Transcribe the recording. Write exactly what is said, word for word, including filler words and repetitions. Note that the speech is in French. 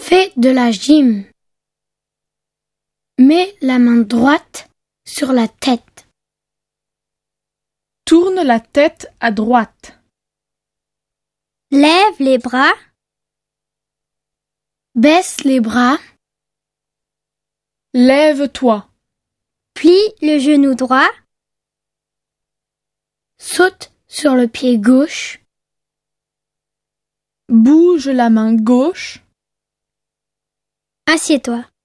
Fais de la gym. Mets la main droite sur la tête. Tourne la tête à droite. Lève les bras. Baisse les bras. Lève-toi. Plie le genou droit. Saute sur le pied gauche. Bouge la main gauche. Assieds-toi.